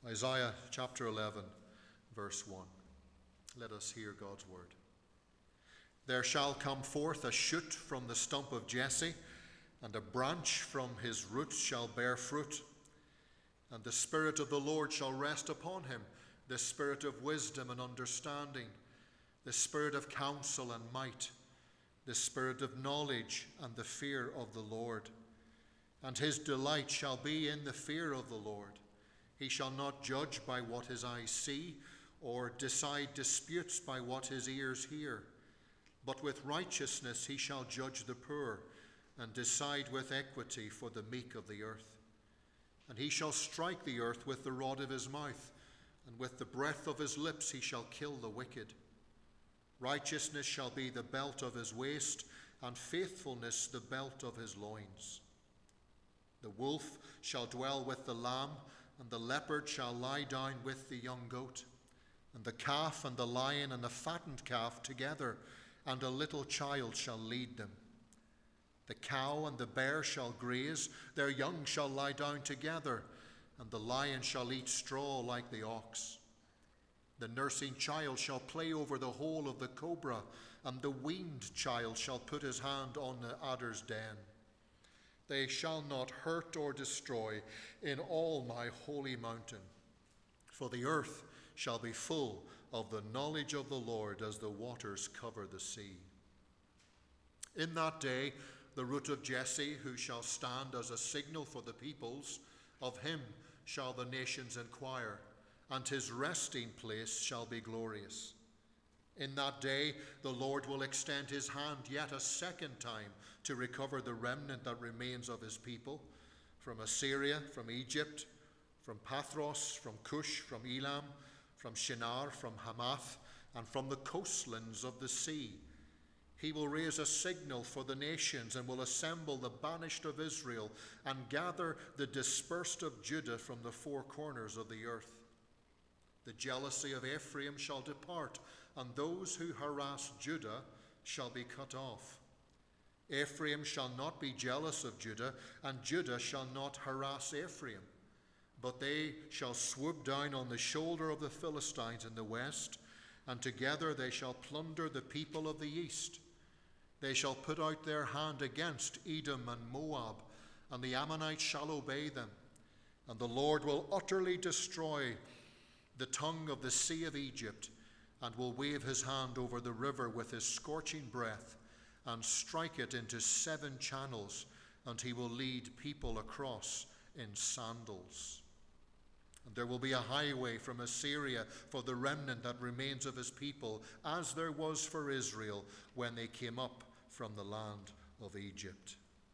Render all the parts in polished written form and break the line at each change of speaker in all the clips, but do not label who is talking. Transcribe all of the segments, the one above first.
Isaiah chapter 11, verse 1. Let us hear God's word. There shall come forth a shoot from the stump of Jesse, and a branch from his roots shall bear fruit. And the Spirit of the Lord shall rest upon him, the Spirit of wisdom and understanding, the Spirit of counsel and might, the Spirit of knowledge and the fear of the Lord. And his delight shall be in the fear of the Lord. He shall not judge by what his eyes see, or decide disputes by what his ears hear. But with righteousness he shall judge the poor, and decide with equity for the meek of the earth. And he shall strike the earth with the rod of his mouth, and with the breath of his lips he shall kill the wicked. Righteousness shall be the belt of his waist, and faithfulness the belt of his loins. The wolf shall dwell with the lamb, and the leopard shall lie down with the young goat, and the calf and the lion and the fattened calf together, and a little child shall lead them. The cow and the bear shall graze, their young shall lie down together, and the lion shall eat straw like the ox. The nursing child shall play over the hole of the cobra, and the weaned child shall put his hand on the adder's den. They shall not hurt or destroy in all my holy mountain, for the earth shall be full of the knowledge of the Lord as the waters cover the sea. In that day, the root of Jesse, who shall stand as a signal for the peoples, of him shall the nations inquire, and his resting place shall be glorious. In that day, the Lord will extend his hand yet a second time to recover the remnant that remains of his people, from Assyria, from Egypt, from Pathros, from Cush, from Elam, from Shinar, from Hamath, and from the coastlands of the sea. He will raise a signal for the nations, and will assemble the banished of Israel, and gather the dispersed of Judah from the four corners of the earth. The jealousy of Ephraim shall depart, and those who harass Judah shall be cut off. Ephraim shall not be jealous of Judah, and Judah shall not harass Ephraim. But they shall swoop down on the shoulder of the Philistines in the west, and together they shall plunder the people of the east. They shall put out their hand against Edom and Moab, and the Ammonites shall obey them. And the Lord will utterly destroy the tongue of the sea of Egypt, and will wave his hand over the river with his scorching breath, and strike it into 7 channels, and he will lead people across in sandals. And there will be a highway from Assyria for the remnant that remains of his people, as there was for Israel when they came up from the land of Egypt.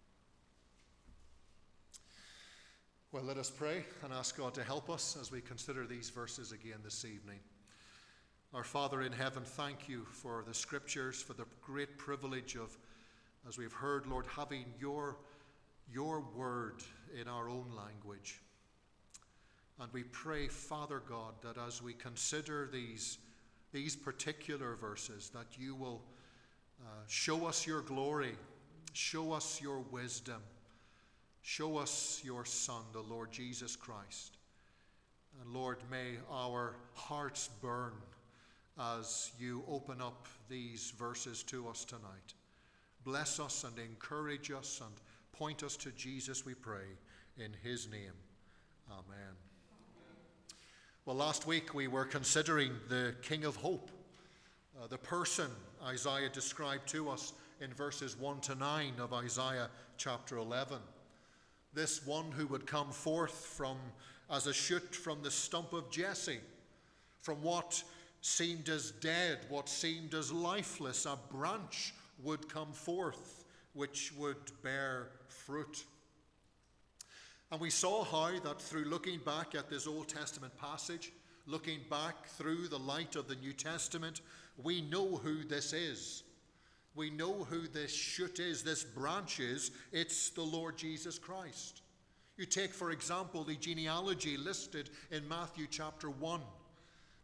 Well, let us pray and ask God to help us as we consider these verses again this evening. Our Father in heaven, thank you for the scriptures, for the great privilege of, as we've heard, Lord, having your word in our own language. And we pray, Father God, that as we consider these particular verses, that you will show us your glory, show us your wisdom, show us your Son, the Lord Jesus Christ. And Lord, may our hearts burn as you open up these verses to us tonight. Bless us and encourage us and point us to Jesus, we pray, in his name. Amen. Well, last week we were considering the King of Hope, the person Isaiah described to us in verses 1 to 9 of Isaiah chapter 11. This one who would come forth as a shoot from the stump of Jesse, from what seemed as dead, what seemed as lifeless. A branch would come forth which would bear fruit. And we saw how that through looking back at this Old Testament passage, looking back through the light of the New Testament, we know who this is. We know who this shoot is, this branch is. It's the Lord Jesus Christ. You take, for example, the genealogy listed in Matthew chapter 1.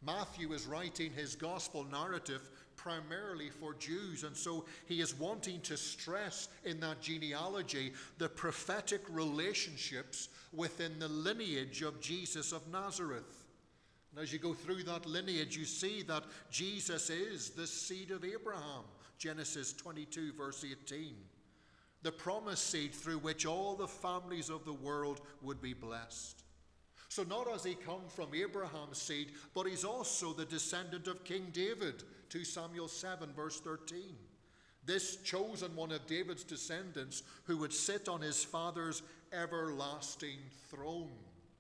Matthew is writing his gospel narrative primarily for Jews, and so he is wanting to stress in that genealogy the prophetic relationships within the lineage of Jesus of Nazareth. And as you go through that lineage, you see that Jesus is the seed of Abraham, Genesis 22, verse 18. The promised seed through which all the families of the world would be blessed. So not has he come from Abraham's seed, but he's also the descendant of King David, 2 Samuel 7, verse 13. This chosen one of David's descendants who would sit on his father's everlasting throne.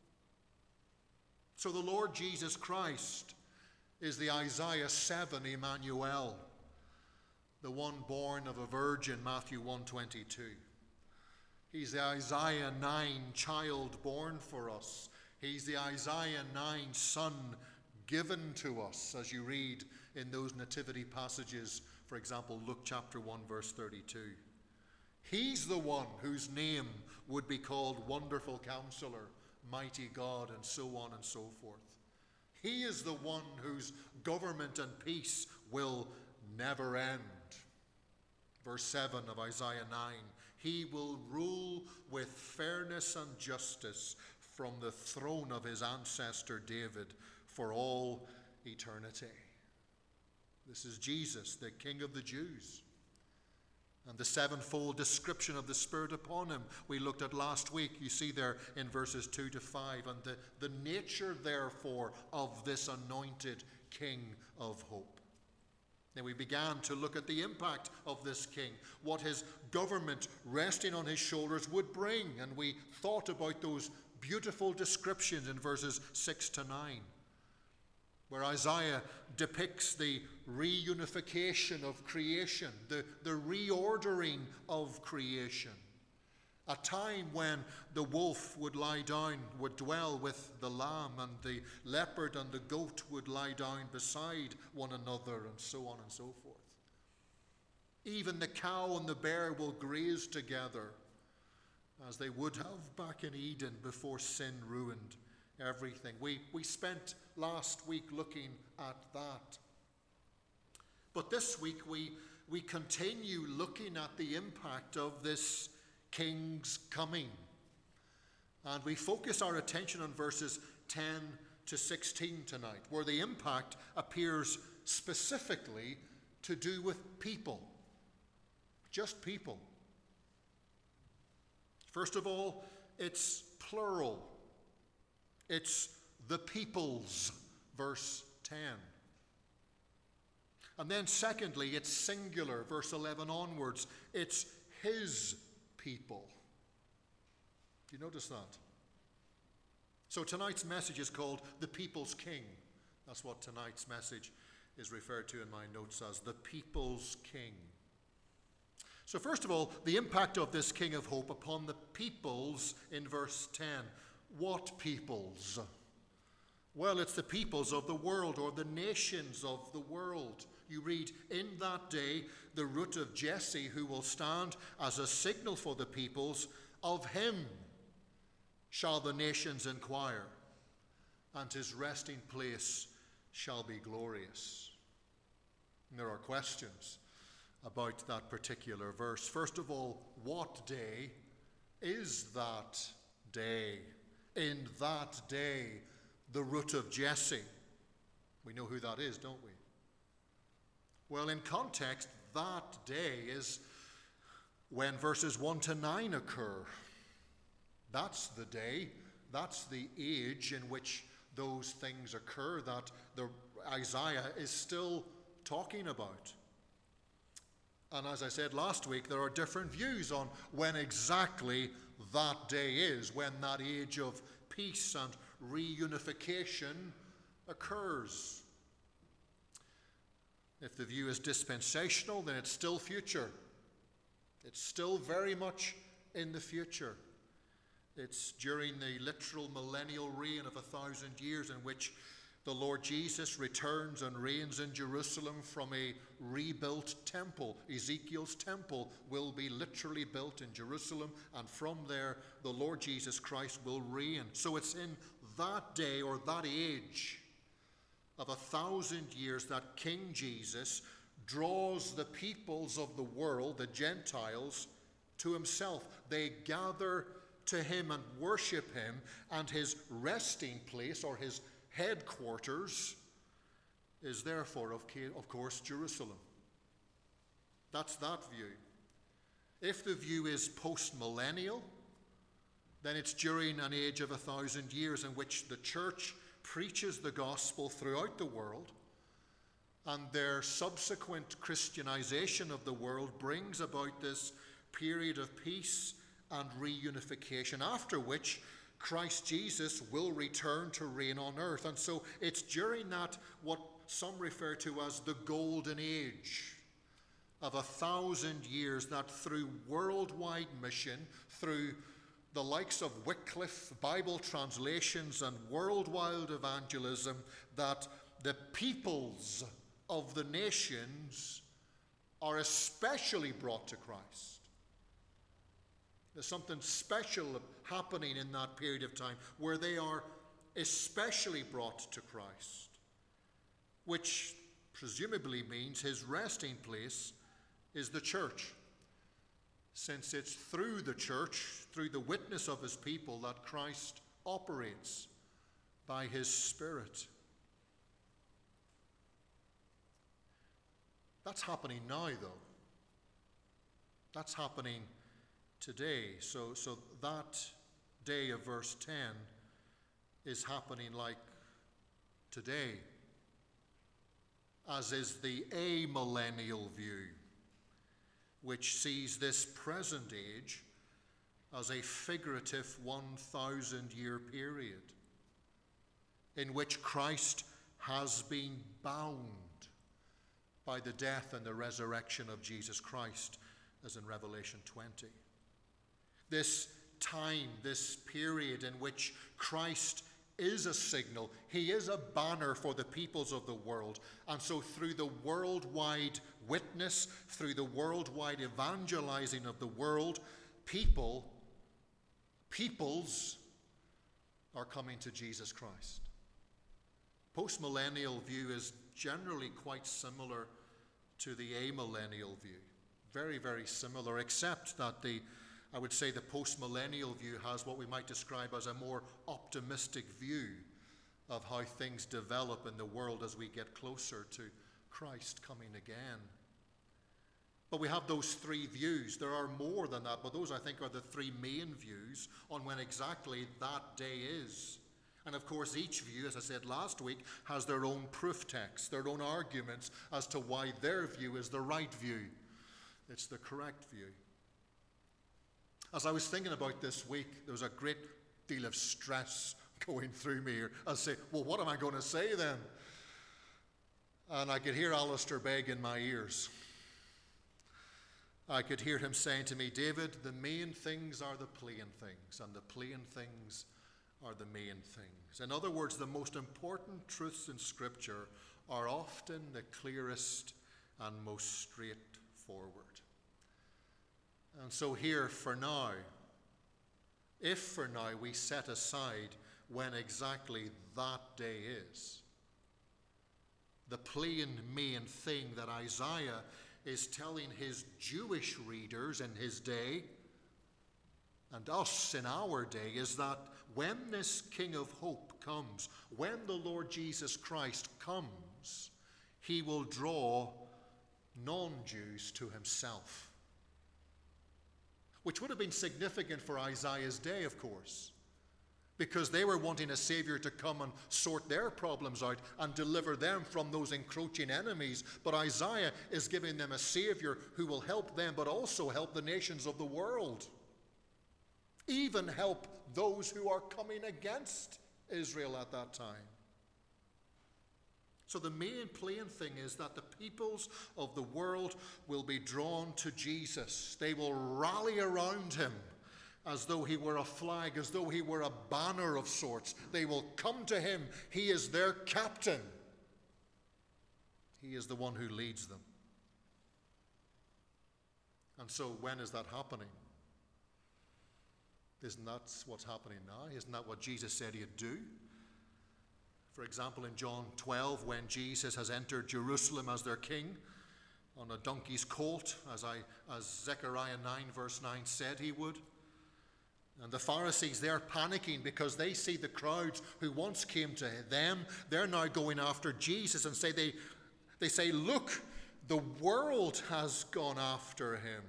So the Lord Jesus Christ is the Isaiah 7 Emmanuel, the one born of a virgin, Matthew 1:22. He's the Isaiah 9 child born for us. He's the Isaiah 9 son given to us, as you read in those nativity passages, for example, Luke chapter 1, verse 32. He's the one whose name would be called Wonderful Counselor, Mighty God, and so on and so forth. He is the one whose government and peace will never end. Verse 7 of Isaiah 9, he will rule with fairness and justice from the throne of his ancestor David for all eternity. This is Jesus, the King of the Jews. And the sevenfold description of the Spirit upon him we looked at last week. You see there in verses 2 to 5. And the nature, therefore, of this anointed King of hope. Then we began to look at the impact of this king, what his government resting on his shoulders would bring. And we thought about those beautiful descriptions in verses 6 to 9, where Isaiah depicts the reunification of creation, the reordering of creation. A time when the wolf would lie down, would dwell with the lamb, and the leopard and the goat would lie down beside one another, and so on and so forth. Even the cow and the bear will graze together, as they would have back in Eden before sin ruined everything. We spent last week looking at that. But this week we continue looking at the impact of this King's coming. And we focus our attention on verses 10 to 16 tonight, where the impact appears specifically to do with people. Just people. First of all, it's plural. It's the peoples, verse 10. And then secondly, it's singular, verse 11 onwards. It's his people. Do you notice that? So tonight's message is called The People's King. That's what tonight's message is referred to in my notes as the People's King. So first of all, the impact of this King of Hope upon the peoples in verse 10. What peoples? Well, it's the peoples of the world, or the nations of the world. You read, in that day, the root of Jesse, who will stand as a signal for the peoples, of him shall the nations inquire, and his resting place shall be glorious. And there are questions about that particular verse. First of all, what day is that day? In that day, the root of Jesse. We know who that is, don't we? Well, in context, that day is when verses 1 to 9 occur. That's the day, that's the age in which those things occur that Isaiah is still talking about. And as I said last week, there are different views on when exactly that day is, when that age of peace and reunification occurs. If the view is dispensational, then it's still future. It's still very much in the future. It's during the literal millennial reign of 1,000 years in which the Lord Jesus returns and reigns in Jerusalem from a rebuilt temple. Ezekiel's temple will be literally built in Jerusalem, and from there the Lord Jesus Christ will reign. So it's in that day or that age of 1,000 years that King Jesus draws the peoples of the world, the Gentiles, to himself. They gather to him and worship him, and his resting place, or his headquarters, is therefore, of course, Jerusalem. That's that view. If the view is post-millennial, then it's during an age of 1,000 years in which the church preaches the gospel throughout the world, and their subsequent Christianization of the world brings about this period of peace and reunification, after which Christ Jesus will return to reign on earth. And so it's during that, what some refer to as the golden age of 1,000 years, that through worldwide mission, through the likes of Wycliffe, Bible translations, and worldwide evangelism, that the peoples of the nations are especially brought to Christ. There's something special happening in that period of time where they are especially brought to Christ, which presumably means his resting place is the church, since it's through the church, through the witness of his people, that Christ operates by his Spirit. That's happening now, though. That's happening today. So that day of verse 10 is happening like today, as is the amillennial view, which sees this present age as a figurative 1,000-year period in which Christ has been bound by the death and the resurrection of Jesus Christ, as in Revelation 20. This time, this period in which Christ is a signal, he is a banner for the peoples of the world. And so through the worldwide witness, through the worldwide evangelizing of the world, peoples are coming to Jesus Christ. Postmillennial view is generally quite similar to the amillennial view. Very, very similar, except that I would say the postmillennial view has what we might describe as a more optimistic view of how things develop in the world as we get closer to Christ coming again. But we have those three views. There are more than that, but those, I think, are the three main views on when exactly that day is. And of course, each view, as I said last week, has their own proof text, their own arguments as to why their view is the right view. It's the correct view. As I was thinking about this week, there was a great deal of stress going through me here. I say, well, what am I going to say then? And I could hear Alistair Begg in my ears. I could hear him saying to me, David, the main things are the plain things, and the plain things are the main things. In other words, the most important truths in Scripture are often the clearest and most straightforward. And so here, for now, if for now we set aside when exactly that day is, the plain main thing that Isaiah is telling his Jewish readers in his day, and us in our day, is that when this King of Hope comes, when the Lord Jesus Christ comes, he will draw non-Jews to himself. Which would have been significant for Isaiah's day, of course, because they were wanting a Savior to come and sort their problems out and deliver them from those encroaching enemies. But Isaiah is giving them a Savior who will help them, but also help the nations of the world. Even help those who are coming against Israel at that time. So the main plain thing is that the peoples of the world will be drawn to Jesus. They will rally around him as though he were a flag, as though he were a banner of sorts. They will come to him. He is their captain. He is the one who leads them. And so when is that happening? Isn't that what's happening now? Isn't that what Jesus said he'd do? For example, in John 12, when Jesus has entered Jerusalem as their king on a donkey's colt, as Zechariah 9 verse 9 said he would. And the Pharisees, they're panicking because they see the crowds who once came to them. They're now going after Jesus and they say, look, the world has gone after him.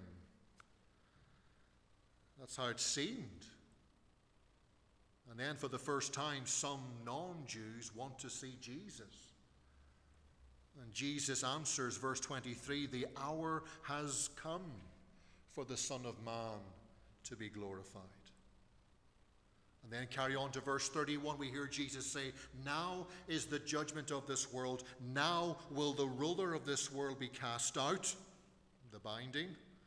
That's how it seemed. And then for the first time, some non-Jews want to see Jesus. And Jesus answers, verse 23, the hour has come for the Son of Man to be glorified. And then carry on to verse 31, we hear Jesus say, now is the judgment of this world. Now will the ruler of this world be cast out, the binding.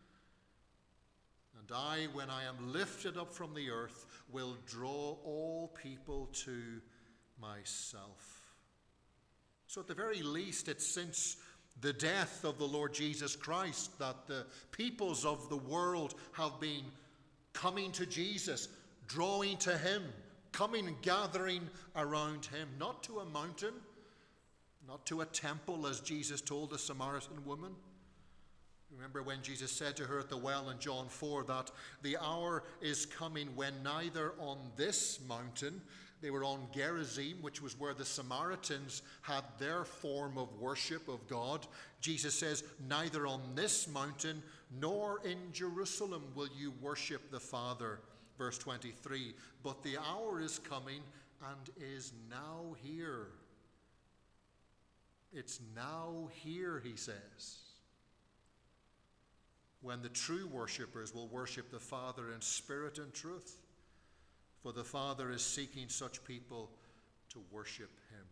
And I, when I am lifted up from the earth, will draw all people to myself. So at the very least, it's since the death of the Lord Jesus Christ that the peoples of the world have been coming to Jesus, drawing to him, coming and gathering around him, not to a mountain, not to a temple, as Jesus told the Samaritan woman. Remember when Jesus said to her at the well in John 4 that the hour is coming when neither on this mountain, they were on Gerizim, which was where the Samaritans had their form of worship of God. Jesus says, neither on this mountain nor in Jerusalem will you worship the Father. Verse 23, but the hour is coming and is now here. It's now here, he says, when the true worshippers will worship the Father in spirit and truth. For the Father is seeking such people to worship him.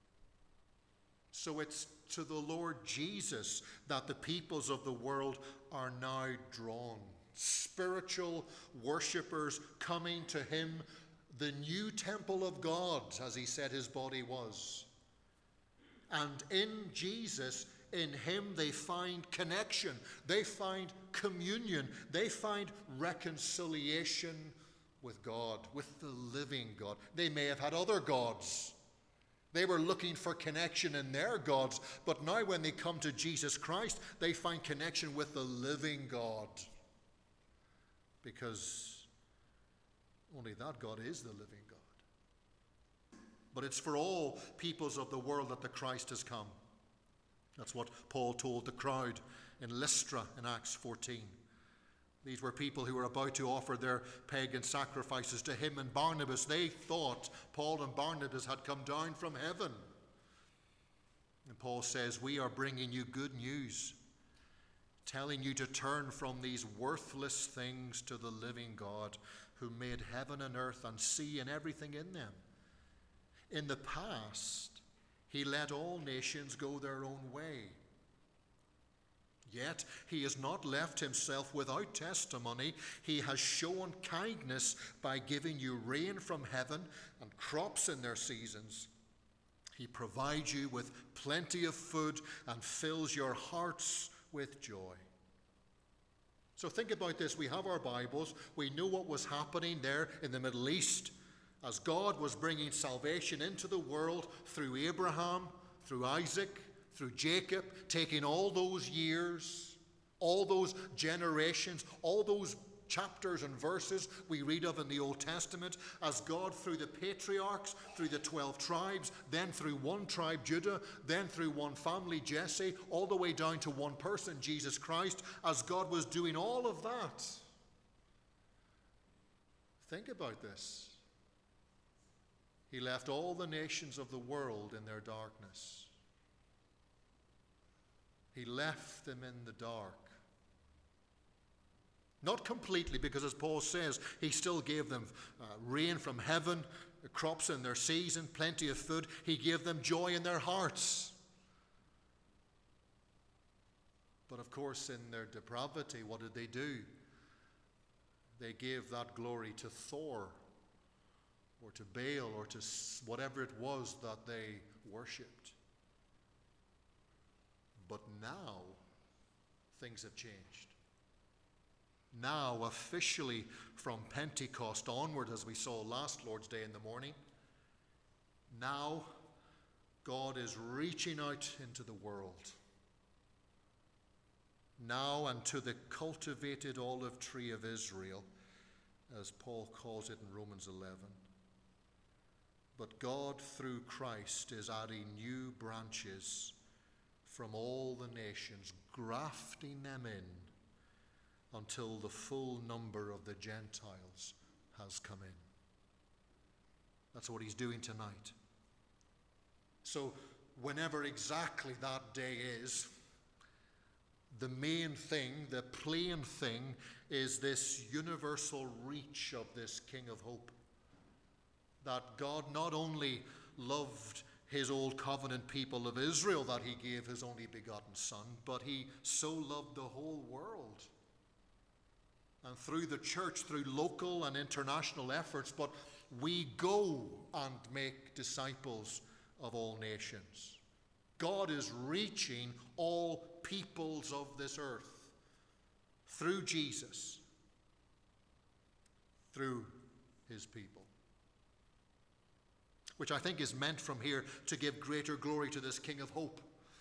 So it's to the Lord Jesus that the peoples of the world are now drawn. Spiritual worshippers coming to him, the new temple of God, as he said his body was. And in Jesus, in him they find connection, they find communion, they find reconciliation with God, with the living God. They may have had other gods. They were looking for connection in their gods, but now when they come to Jesus Christ, they find connection with the living God. Because only that God is the living God. But it's for all peoples of the world that the Christ has come. That's what Paul told the crowd in Lystra in Acts 14. These were people who were about to offer their pagan sacrifices to him and Barnabas. They thought Paul and Barnabas had come down from heaven. And Paul says, we are bringing you good news, telling you to turn from these worthless things to the living God who made heaven and earth and sea and everything in them. In the past, he let all nations go their own way. Yet he has not left himself without testimony. He has shown kindness by giving you rain from heaven and crops in their seasons. He provides you with plenty of food and fills your hearts with joy. So think about this. We have our Bibles. We know what was happening there in the Middle East as God was bringing salvation into the world through Abraham, through Isaac, through Jacob, taking all those years, all those generations, all those chapters and verses we read of in the Old Testament, as God through the patriarchs, through the 12 tribes, then through one tribe, Judah, then through one family, Jesse, all the way down to one person, Jesus Christ, as God was doing all of that. Think about this. He left all the nations of the world in their darkness. He left them in the dark. Not completely, because as Paul says, he still gave them rain from heaven, crops in their season, plenty of food. He gave them joy in their hearts. But of course, in their depravity, what did they do? They gave that glory to Thor, or to Baal, or to whatever it was that they worshipped. But now, things have changed. Now, officially, from Pentecost onward, as we saw last Lord's Day in the morning, now God is reaching out into the world now, and to the cultivated olive tree of Israel, as Paul calls it in Romans 11. But God, through Christ, is adding new branches from all the nations, grafting them in until the full number of the Gentiles has come in. That's what he's doing tonight. So, whenever exactly that day is, the main thing, the plain thing, is this universal reach of this King of Hope. That God not only loved his old covenant people of Israel, that he gave his only begotten Son, but he so loved the whole world. And through the church, through local and international efforts, but we go and make disciples of all nations. God is reaching all peoples of this earth through Jesus, through his people. Which I think is meant from here to give greater glory to this King of Hope.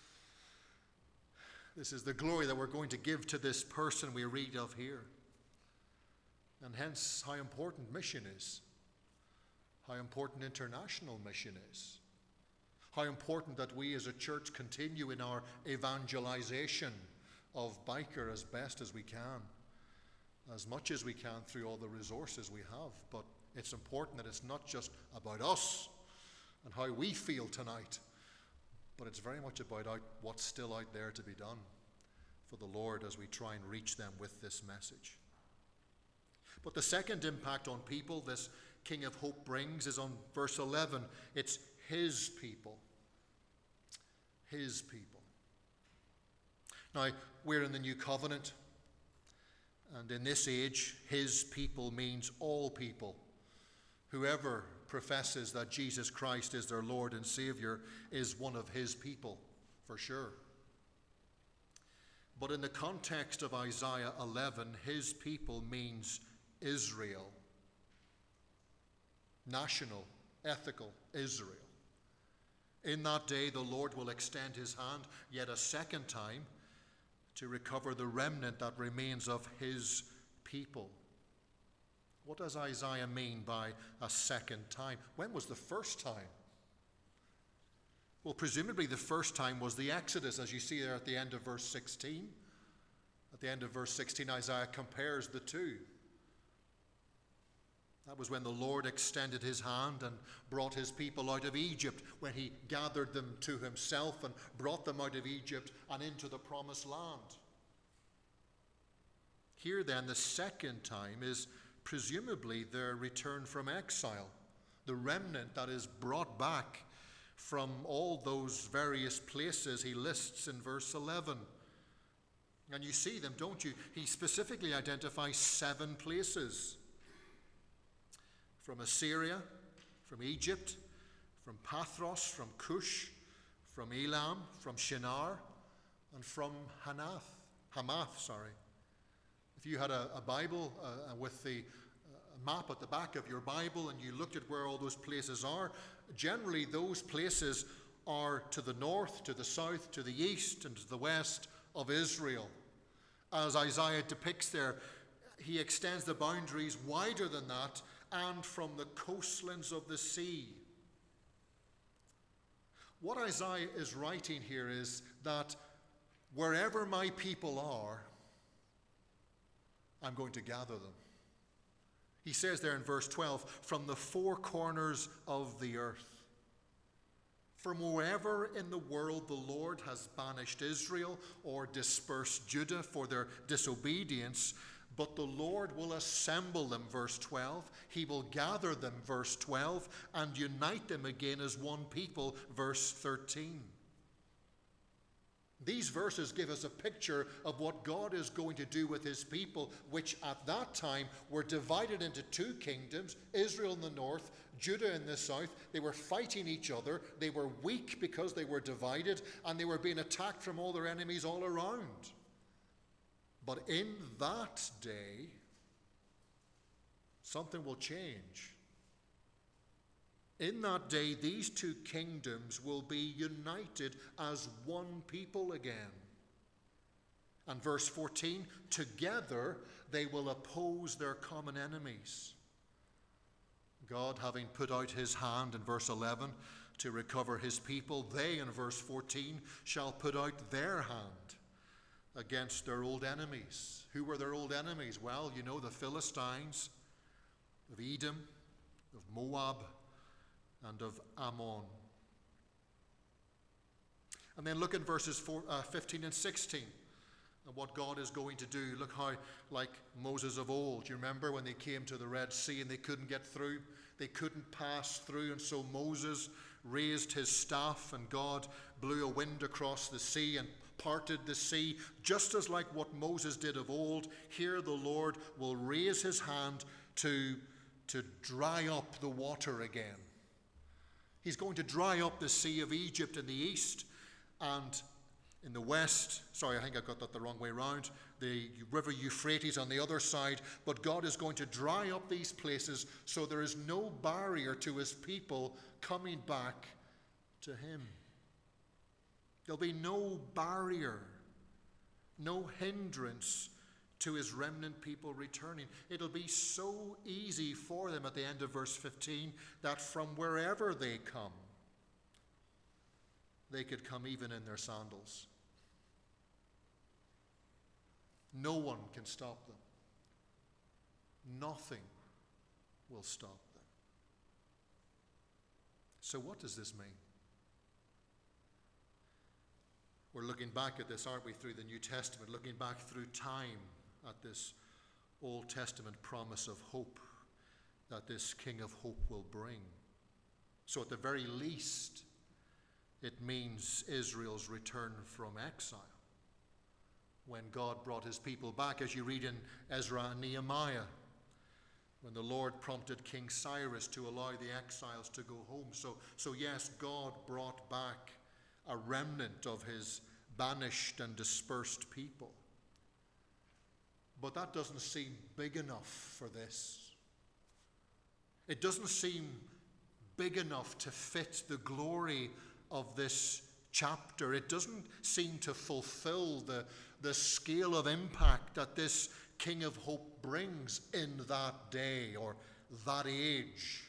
This is the glory that we're going to give to this person we read of here. And hence how important mission is. How important international mission is. How important that we as a church continue in our evangelization of Byker as best as we can. As much as we can through all the resources we have. But it's important that it's not just about us and how we feel tonight, but it's very much about what's still out there to be done for the Lord as we try and reach them with this message. But the second impact on people this King of Hope brings is on verse 11. It's his people. His people. Now, we're in the New Covenant, and in this age, his people means all people. Whoever professes that Jesus Christ is their Lord and Savior is one of his people, for sure. But in the context of Isaiah 11, his people means Israel. National, ethical Israel. In that day, the Lord will extend his hand yet a second time to recover the remnant that remains of his people. What does Isaiah mean by a second time? When was the first time? Well, presumably the first time was the Exodus, as you see there at the end of verse 16. At the end of verse 16, Isaiah compares the two. That was when the Lord extended his hand and brought his people out of Egypt, when he gathered them to himself and brought them out of Egypt and into the promised land. Here then, the second time is presumably their return from exile, the remnant that is brought back from all those various places he lists in verse 11. And you see them, don't you? He specifically identifies 7 places. From Assyria, from Egypt, from Pathros, from Cush, from Elam, from Shinar, and from Hamath. If you had a Bible with the map at the back of your Bible and you looked at where all those places are, generally those places are to the north, to the south, to the east, and to the west of Israel. As Isaiah depicts there, he extends the boundaries wider than that and from the coastlands of the sea. What Isaiah is writing here is that wherever my people are, I'm going to gather them. He says there in verse 12, from the 4 corners of the earth. From wherever in the world the Lord has banished Israel or dispersed Judah for their disobedience, but the Lord will assemble them, verse 12. He will gather them, verse 12, and unite them again as one people, verse 13. These verses give us a picture of what God is going to do with his people, which at that time were divided into 2 kingdoms, Israel in the north, Judah in the south. They were fighting each other. They were weak because they were divided, and they were being attacked from all their enemies all around. But in that day, something will change. In that day, these two kingdoms will be united as one people again. And verse 14, together they will oppose their common enemies. God having put out his hand in verse 11 to recover his people, they in verse 14 shall put out their hand against their old enemies. Who were their old enemies? Well, you know, the Philistines of Edom, of Moab, and of Ammon. And then look at verses 15 and 16 and what God is going to do. Look how, like Moses of old, you remember when they came to the Red Sea and they couldn't get through? They couldn't pass through, and so Moses raised his staff and God blew a wind across the sea and parted the sea, just as like what Moses did of old. Here the Lord will raise his hand to dry up the water again. He's going to dry up the Sea of Egypt in the east, and in the west, sorry, I think I got that the wrong way around, the river Euphrates on the other side. But God is going to dry up these places so there is no barrier to his people coming back to him. There'll be no barrier, no hindrance to his remnant people returning. It'll be so easy for them at the end of verse 15 that from wherever they come, they could come even in their sandals. No one can stop them. Nothing will stop them. So what does this mean? We're looking back at this, aren't we, through the New Testament, looking back through time at this Old Testament promise of hope that this King of Hope will bring. So at the very least, it means Israel's return from exile. When God brought his people back, as you read in Ezra and Nehemiah, when the Lord prompted King Cyrus to allow the exiles to go home. So yes, God brought back a remnant of his banished and dispersed people. But that doesn't seem big enough for this. It doesn't seem big enough to fit the glory of this chapter. It doesn't seem to fulfill the scale of impact that this King of Hope brings in that day or that age.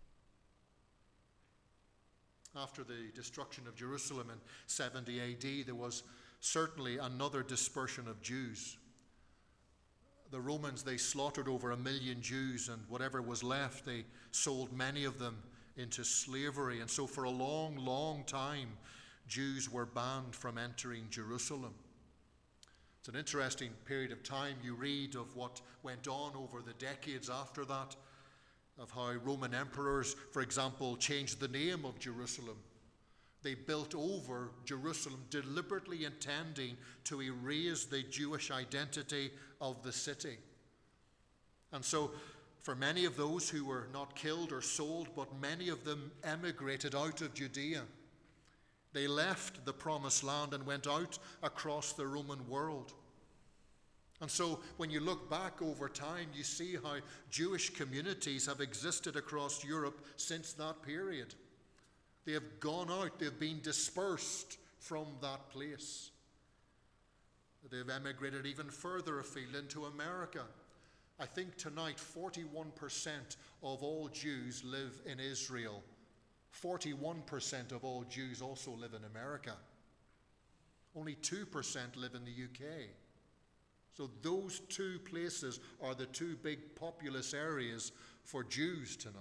After the destruction of Jerusalem in 70 AD, there was certainly another dispersion of Jews. The Romans, they slaughtered over 1 million Jews, and whatever was left, they sold many of them into slavery. And so for a long, long time, Jews were banned from entering Jerusalem. It's an interesting period of time. You read of what went on over the decades after that, of how Roman emperors, for example, changed the name of Jerusalem. They built over Jerusalem, deliberately intending to erase the Jewish identity of the city. And so, for many of those who were not killed or sold, but many of them emigrated out of Judea. They left the promised land and went out across the Roman world. And so when you look back over time, you see how Jewish communities have existed across Europe since that period. They have gone out, they've been dispersed from that place. They've emigrated even further afield into America. I think tonight 41% of all Jews live in Israel. 41% of all Jews also live in America. Only 2% live in the UK. So those two places are the two big populous areas for Jews tonight.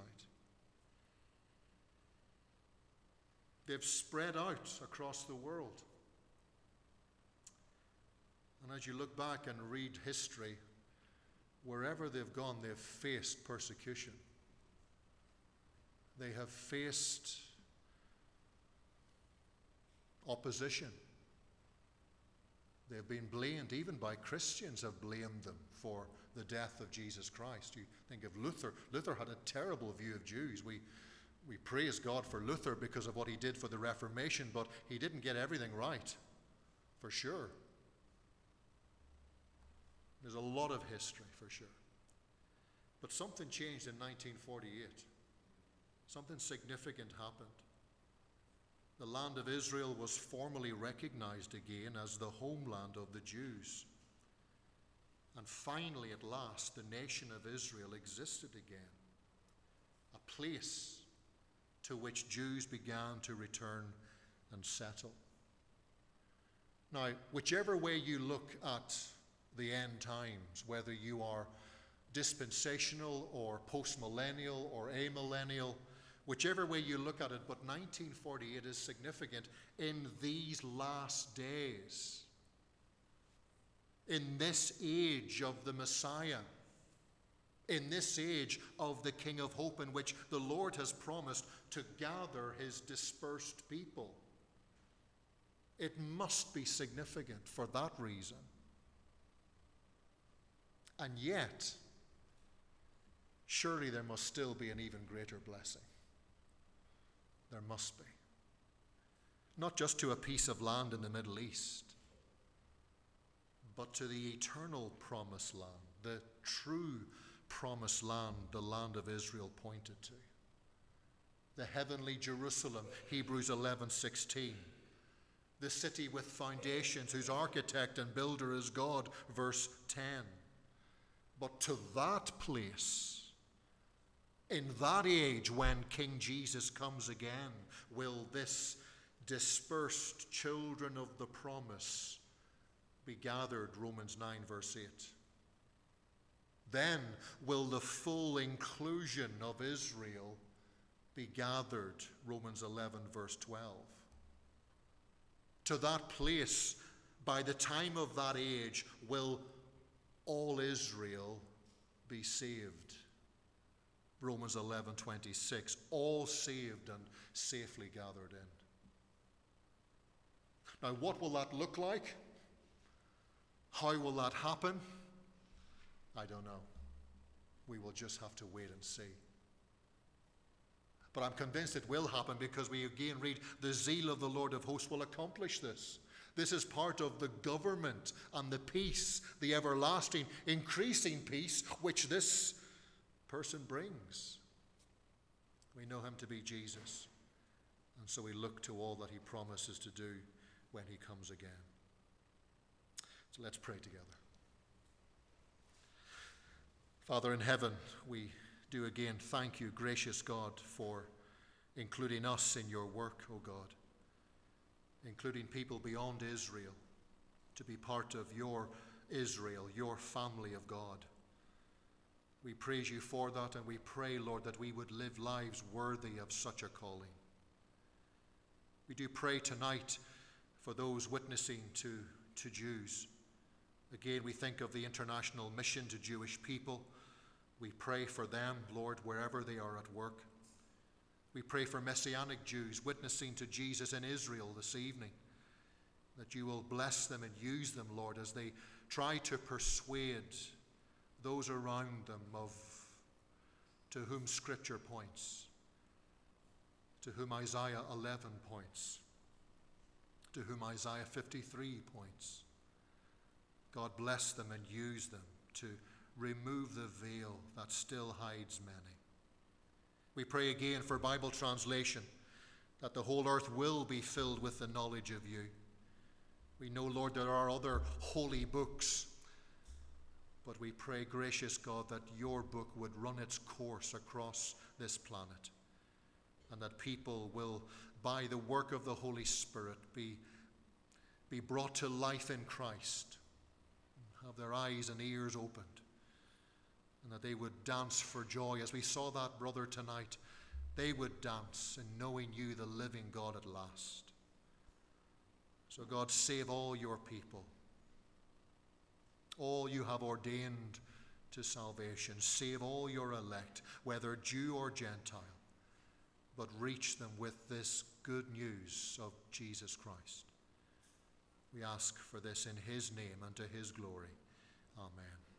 They've spread out across the world. And as you look back and read history, wherever they've gone, they've faced persecution. They have faced opposition. They've been blamed, even by Christians have blamed them for the death of Jesus Christ. You think of Luther. Luther had a terrible view of Jews. We praise God for Luther because of what he did for the Reformation, but he didn't get everything right, for sure. There's a lot of history, for sure. But something changed in 1948. something significant happened. The land of Israel was formally recognized again as the homeland of the Jews. And finally, at last, the nation of Israel existed again, a place to which Jews began to return and settle. Now, whichever way you look at the end times, whether you are dispensational or postmillennial or amillennial, whichever way you look at it, but 1948 is significant in these last days, in this age of the Messiah, in this age of the King of Hope, in which the Lord has promised to gather his dispersed people. It must be significant for that reason. And yet, surely there must still be an even greater blessing. There must be. Not just to a piece of land in the Middle East, but to the eternal promised land, the true promised land the land of Israel pointed to. The heavenly Jerusalem, Hebrews 11:16. The city with foundations, whose architect and builder is God, verse 10. But to that place, in that age when King Jesus comes again, will this dispersed children of the promise be gathered, Romans 9, verse 8. Then will the full inclusion of Israel be gathered, Romans 11, verse 12. To that place, by the time of that age, will all Israel be saved. Romans 11:26, all saved and safely gathered in. Now, what will that look like? How will that happen? I don't know. We will just have to wait and see. But I'm convinced it will happen, because we again read, the zeal of the Lord of hosts will accomplish this. This is part of the government and the peace, the everlasting, increasing peace, which this person brings. We know him to be Jesus. And so we look to all that he promises to do when he comes again. So let's pray together. Father in heaven, we do again thank you, gracious God, for including us in your work, O God, including people beyond Israel to be part of your Israel, your family of God. We praise you for that, and we pray, Lord, that we would live lives worthy of such a calling. We do pray tonight for those witnessing to Jews. Again, we think of the international mission to Jewish people. We pray for them, Lord, wherever they are at work. We pray for Messianic Jews witnessing to Jesus in Israel this evening, that you will bless them and use them, Lord, as they try to persuade those around them to whom Scripture points, to whom Isaiah 11 points, to whom Isaiah 53 points. God, bless them and use them to remove the veil that still hides many. We pray again for Bible translation, that the whole earth will be filled with the knowledge of you. We know, Lord, there are other holy books, but we pray, gracious God, that your book would run its course across this planet, and that people will, by the work of the Holy Spirit, be brought to life in Christ, have their eyes and ears opened, and that they would dance for joy. As we saw that brother tonight, they would dance in knowing you, the living God, at last. So God, save all your people, all you have ordained to salvation. Save all your elect, whether Jew or Gentile, but reach them with this good news of Jesus Christ. We ask for this in his name and to his glory. Amen.